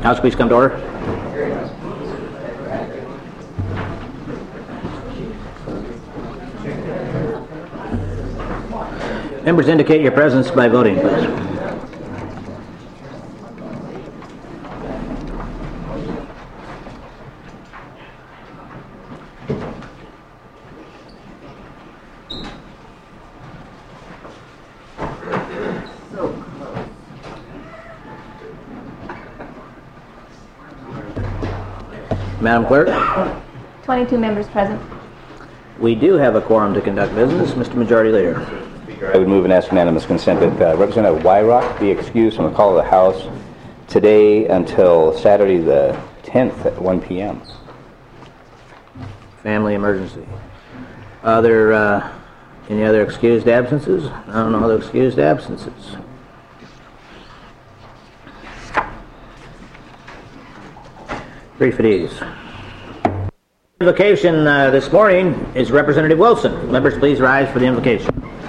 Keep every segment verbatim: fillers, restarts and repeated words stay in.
House, please come to order. Members, indicate your presence by voting, please. Madam Clerk? twenty-two members present. We do have a quorum to conduct business. Mister Majority Leader. Speaker, I would move and ask unanimous consent that uh, Representative Wyrock be excused from the call of the House today until Saturday the tenth at one p m Family emergency. Other, uh, any other excused absences? I don't know other excused absences. Brief at ease. Invocation uh, this morning is Representative Wilson. Members, please rise for the invocation.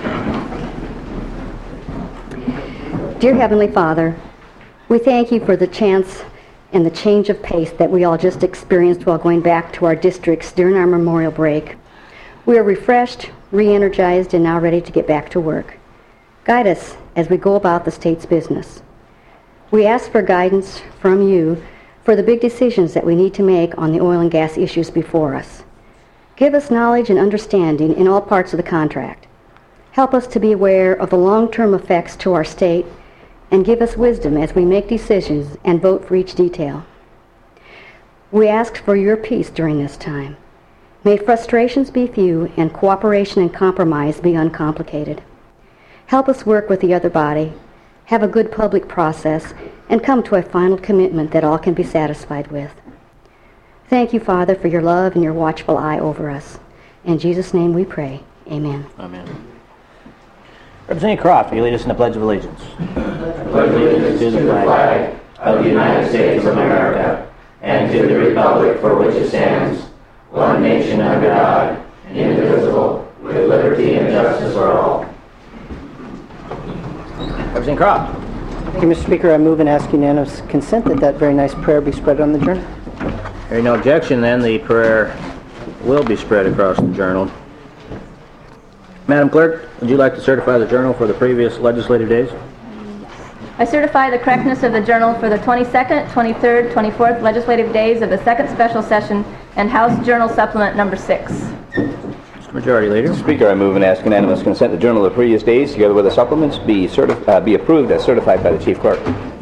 Dear Heavenly Father, we thank you for the chance and the change of pace that we all just experienced while going back to our districts during our memorial break. We are refreshed, re-energized, and now ready to get back to work. Guide us as we go about the state's business. We ask for guidance from you for the big decisions that we need to make on the oil and gas issues before us. Give us knowledge and understanding in all parts of the contract. Help us to be aware of the long-term effects to our state, and give us wisdom as we make decisions and vote for each detail. We ask for your peace during this time. May frustrations be few and cooperation and compromise be uncomplicated. Help us work with the other body, have a good public process, and come to a final commitment that all can be satisfied with. Thank you, Father, for your love and your watchful eye over us. In Jesus' name we pray. Amen. Amen. Representative Croft, will you lead us in the Pledge of Allegiance? I pledge allegiance to the flag of the United States of America and to the republic for which it stands, one nation under God, indivisible, with liberty and justice for all. Representative Croft. Thank you, Mister Speaker. I move and ask unanimous consent that that very nice prayer be spread on the journal. Hearing no objection, then the prayer will be spread across the journal. Madam Clerk, would you like to certify the journal for the previous legislative days? I certify the correctness of the journal for the twenty-second, twenty-third, twenty-fourth legislative days of the second special session and House Journal Supplement number six. Mister Majority Leader. Speaker, I move and ask unanimous consent the journal of the previous days, together with the supplements, be certi- uh, be approved as certified by the Chief Clerk.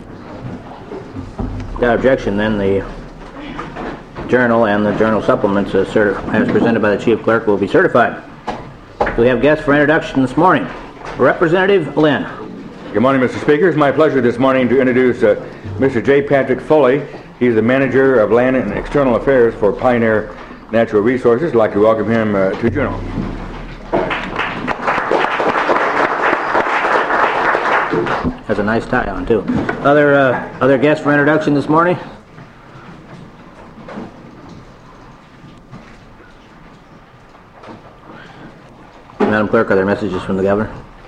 Without objection, then the journal and the journal supplements as, certi- as presented by the Chief Clerk will be certified. We have guests for introduction this morning. Representative Lynn. Good morning, Mister Speaker. It's my pleasure this morning to introduce uh, Mister J. Patrick Foley. He's the Manager of Land and External Affairs for Pioneer Natural Resources. I'd like to welcome him uh, to Juneau. Has a nice tie on, too. Other, uh, other guests for introduction this morning? Madam Clerk, are there messages from the Governor?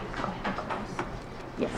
Yes.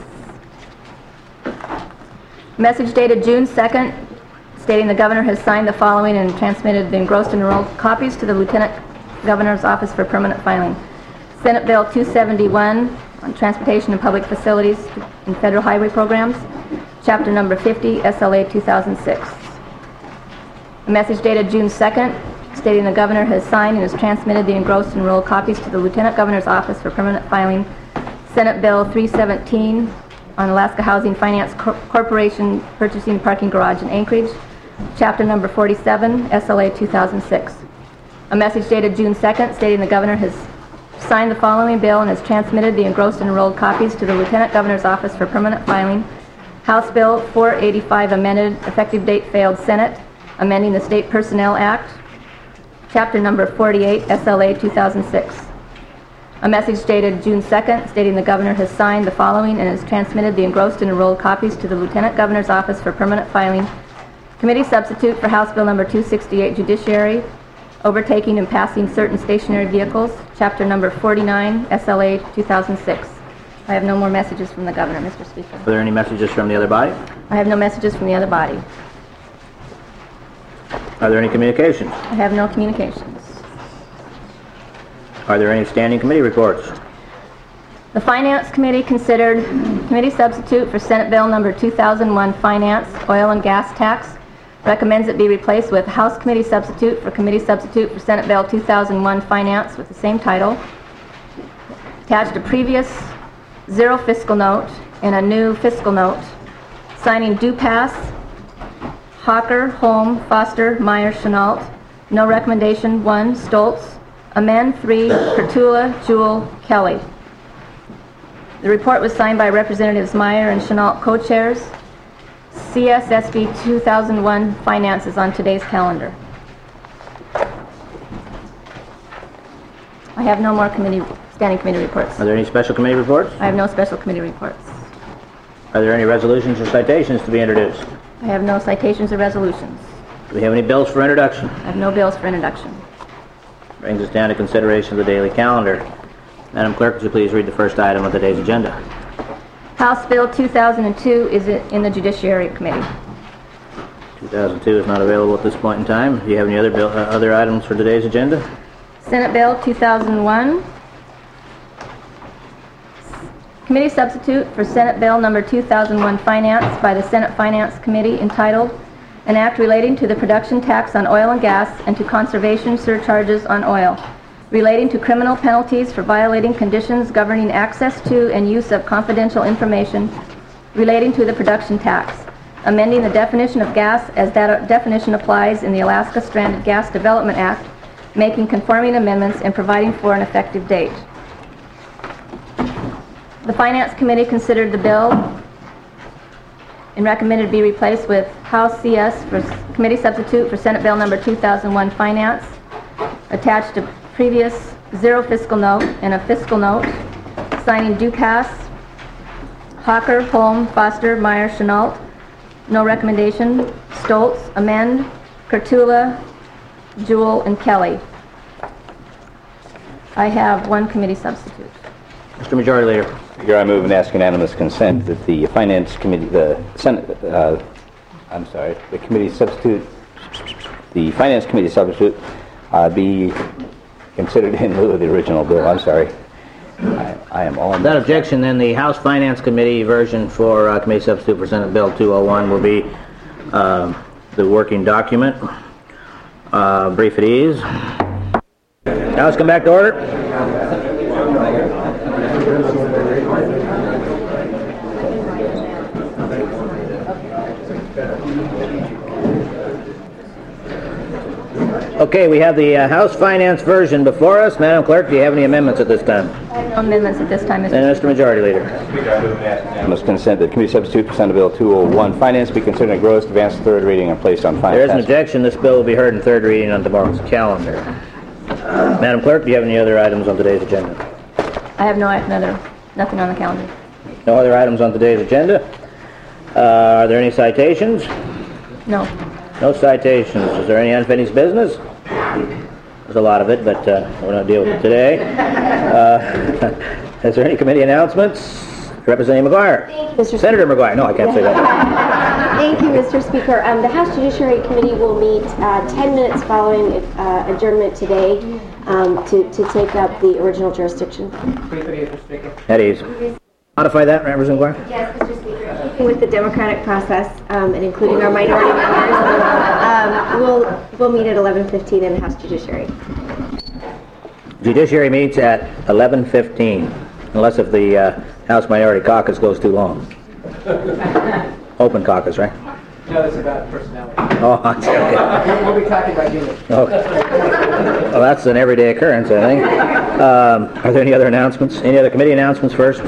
Message dated June second, stating the Governor has signed the following and transmitted the engrossed and enrolled copies to the Lieutenant Governor's Office for permanent filing. Senate Bill two seventy-one on Transportation and Public Facilities and Federal Highway Programs, Chapter number fifty, S L A two thousand six. A message dated June second, stating the Governor has signed and has transmitted the engrossed and enrolled copies to the Lieutenant Governor's Office for permanent filing. Senate Bill three seventeen on Alaska Housing Finance Cor- Corporation purchasing parking garage in Anchorage, Chapter number forty-seven, S L A two thousand six. A message dated June second, stating the Governor has signed the following bill and has transmitted the engrossed and enrolled copies to the Lieutenant Governor's Office for permanent filing. House Bill four eighty-five amended, effective date failed Senate, amending the State Personnel Act, Chapter number forty-eight, S L A two thousand six. A message dated June second, stating the Governor has signed the following and has transmitted the engrossed and enrolled copies to the Lieutenant Governor's Office for permanent filing. Committee substitute for House Bill number two sixty-eight, Judiciary, overtaking and passing certain stationary vehicles, Chapter number forty-nine, S L A two thousand six. I have no more messages from the Governor, Mister Speaker. Are there any messages from the other body? I have no messages from the other body. Are there any communications? I have no communications. Are there any standing committee reports? The Finance Committee considered committee substitute for Senate Bill number two thousand one Finance, Oil and Gas Tax. Recommends it be replaced with House Committee substitute for committee substitute for Senate Bill two thousand one Finance with the same title. Attached a previous zero fiscal note and a new fiscal note. Signing due pass, Hawker, Holm, Foster, Meyer, Chenault. No recommendation, one, Stoltz. Amend, three, Pertula, Jewell, Kelly. The report was signed by Representatives Meyer and Chenault co-chairs. C S S B two thousand one Finance is on today's calendar. I have no more committee, standing committee reports. Are there any special committee reports? I have no special committee reports. Are there any resolutions or citations to be introduced? I have no citations or resolutions. Do we have any bills for introduction? I have no bills for introduction. Brings us down to consideration of the daily calendar. Madam Clerk, would you please read the first item of today's agenda? House Bill two thousand two is in the Judiciary Committee. two thousand two is not available at this point in time. Do you have any other bill, uh, other items for today's agenda? Senate Bill two thousand one. Committee substitute for Senate Bill number two thousand one Finance by the Senate Finance Committee entitled An Act Relating to the Production Tax on Oil and Gas and to Conservation Surcharges on Oil, relating to criminal penalties for violating conditions governing access to and use of confidential information relating to the production tax, amending the definition of gas as that definition applies in the Alaska Stranded Gas Development Act, making conforming amendments and providing for an effective date. The Finance Committee considered the bill and recommended it be replaced with House C S for committee substitute for Senate Bill number two thousand one Finance, attached a previous zero fiscal note and a fiscal note, signing due pass, Hawker, Holm, Foster, Meyer, Chenault. No recommendation, Stoltz, amend, Kurtula, Jewell, and Kelly. I have one committee substitute. Mister Majority Leader. Here I move and ask unanimous consent that the Finance Committee, the Senate, uh, I'm sorry, the committee substitute, the Finance Committee substitute uh, be considered in lieu of the original bill. I'm sorry. I, I am all... Without objection, then the House Finance Committee version for uh, committee substitute for Senate Bill two oh one will be uh, the working document. Uh, brief at ease. Now let's come back to order. Okay, we have the uh, House Finance version before us. Madam Clerk, do you have any amendments at this time? I have no amendments at this time, Mister And Mister Majority Leader. Unanimous consent that committee substitute for Senate Bill two oh one Finance be considered engrossed, advanced to third reading, and placed on final There is an passage. objection. This bill will be heard in third reading on tomorrow's calendar. Uh, Madam Clerk, do you have any other items on today's agenda? I have no another, nothing on the calendar. No other items on today's agenda. Uh, are there any citations? No. No citations. Is there any unfinished business? There's a lot of it, but uh, we're not dealing with it today. Uh, is there any committee announcements? Representative McGuire. Mister Senator McGuire. No, I can't say that. Thank you, Mister Speaker. Um, the House Judiciary Committee will meet uh, ten minutes following uh, adjournment today um, to, to take up the original jurisdiction. At ease. Modify that, Representative McGuire? Yes, Mister Speaker. Keeping with the democratic process um, and including our minority members, um, we'll, we'll meet at eleven fifteen in the House Judiciary. Judiciary meets at eleven fifteen, unless if the uh, House Minority Caucus goes too long. Open caucus, right? No, it's about personality. Oh, okay. We'll be talking about you. Okay. Well, that's an everyday occurrence, I think. Um, are there any other announcements? Any other committee announcements first?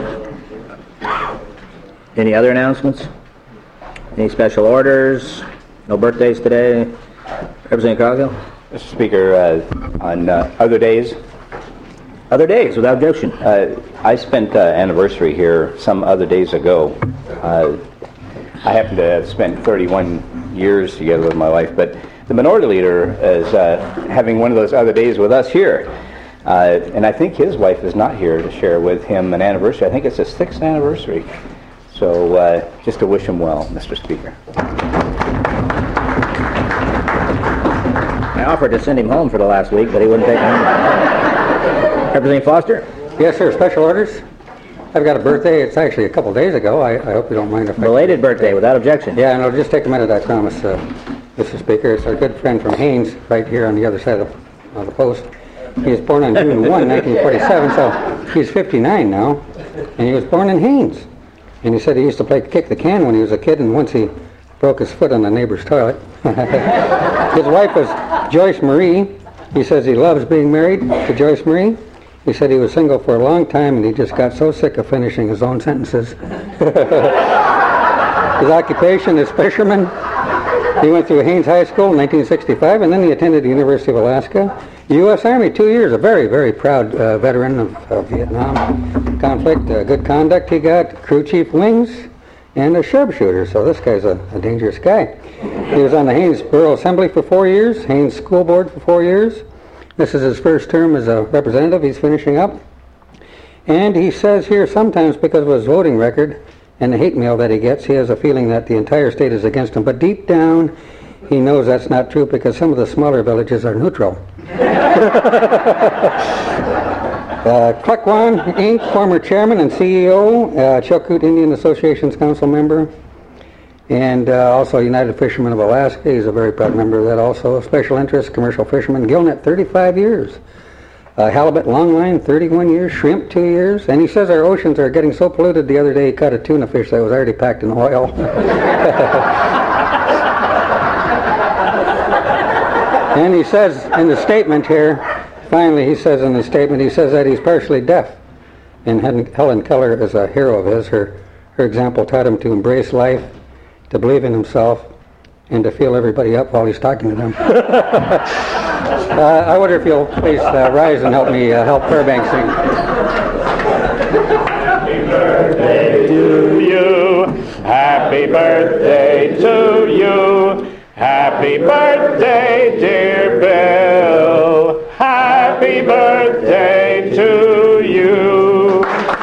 Any other announcements? Any special orders? No birthdays today? Representative Coghill? Mister Speaker, uh, on uh, other days, Other days, without objection. uh, I spent uh, anniversary here some other days ago. Uh, I happen to have spent thirty-one years together with my wife, but the minority leader is uh, having one of those other days with us here. Uh, and I think his wife is not here to share with him an anniversary. I think it's his sixth anniversary. So uh, just to wish him well, Mister Speaker. offered to send him home for the last week, but he wouldn't take him. Representative Foster? Yes, sir. Special orders. I've got a birthday. It's actually a couple days ago. I, I hope you don't mind if I... Belated birthday, without objection. Yeah, and it'll just take a minute, I promise, uh, Mister Speaker. It's our good friend from Haines, right here on the other side of, of the post. He was born on June first, nineteen forty-seven, so he's fifty-nine now, and he was born in Haines. And he said he used to play kick the can when he was a kid, and once he broke his foot on the neighbor's toilet. His wife was Joyce Marie. He says he loves being married to Joyce Marie. He said he was single for a long time, and he just got so sick of finishing his own sentences. His occupation is fisherman. He went through Haines High School in nineteen sixty-five, and then he attended the University of Alaska. U S Army, two years, a very, very proud uh, veteran of, of Vietnam conflict. Uh, good conduct he got, crew chief wings, and a sharpshooter, so this guy's a, a dangerous guy. He was on the Haines Borough Assembly for four years, Haines School Board for four years. This is his first term as a representative. He's finishing up. And he says here sometimes because of his voting record and the hate mail that he gets, he has a feeling that the entire state is against him. But deep down, he knows that's not true because some of the smaller villages are neutral. uh, Klukwan Incorporated, former chairman and C E O, uh, Chilkoot Indian Association's council member, and uh, also United Fishermen of Alaska. He's a very proud member of that also. Special interest, commercial fisherman. Gillnet, thirty-five years. Uh, halibut, longline, thirty-one years. Shrimp, two years. And he says our oceans are getting so polluted, the other day he caught a tuna fish that was already packed in oil. And he says in the statement here, finally he says in the statement, he says that he's partially deaf. And Helen Keller is a hero of his. Her, her example taught him to embrace life, to believe in himself, and to feel everybody up while he's talking to them. uh, I wonder if you'll please uh, rise and help me uh, help Fairbanks sing. Happy birthday to you. Happy birthday to you. Happy birthday, dear Bill. Happy birthday to you.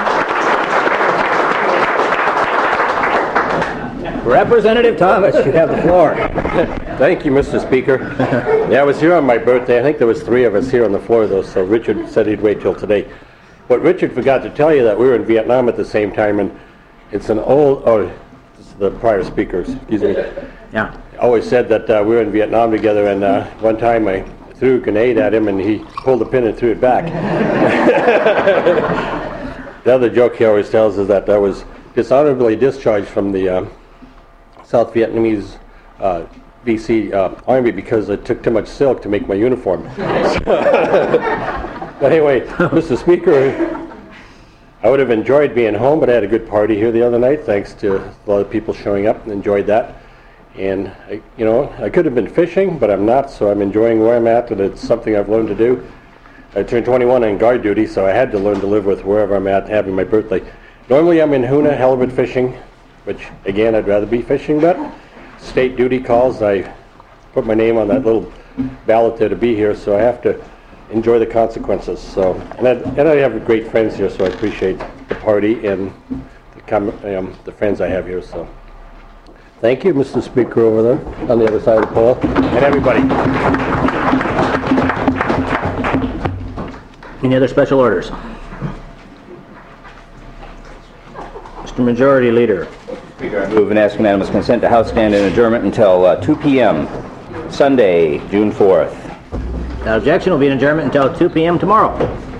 Representative Thomas, you have the floor. Thank you, Mister Speaker. Yeah, I was here on my birthday. I think there was three of us here on the floor, though, so Richard said he'd wait till today. But Richard forgot to tell you that we were in Vietnam at the same time, and it's an old, oh, this is the prior speakers, excuse me. Yeah. Always said that uh, we were in Vietnam together, and uh, one time I threw a grenade at him, and he pulled the pin and threw it back. The other joke he always tells is that I was dishonorably discharged from the uh, South Vietnamese uh, V C uh, Army because I took too much silk to make my uniform. But anyway, Mister Speaker, I would have enjoyed being home, but I had a good party here the other night, thanks to a lot of people showing up and enjoyed that. And, I, you know, I could have been fishing, but I'm not, so I'm enjoying where I'm at, and it's something I've learned to do. I turned twenty-one on guard duty, so I had to learn to live with wherever I'm at having my birthday. Normally I'm in Hoonah, halibut fishing, which, again, I'd rather be fishing, but state duty calls. I put my name on that little ballot there to be here, so I have to enjoy the consequences. So, and I, and I have great friends here, so I appreciate the party and the, com um, the friends I have here, so. Thank you, Mister Speaker, over there on the other side of the pole, and everybody. Any other special orders? Mister Majority Leader. Speaker, I move and ask unanimous consent to House stand in adjournment until uh, two p m Sunday, June fourth. Without objection, will be an adjournment until two p m tomorrow.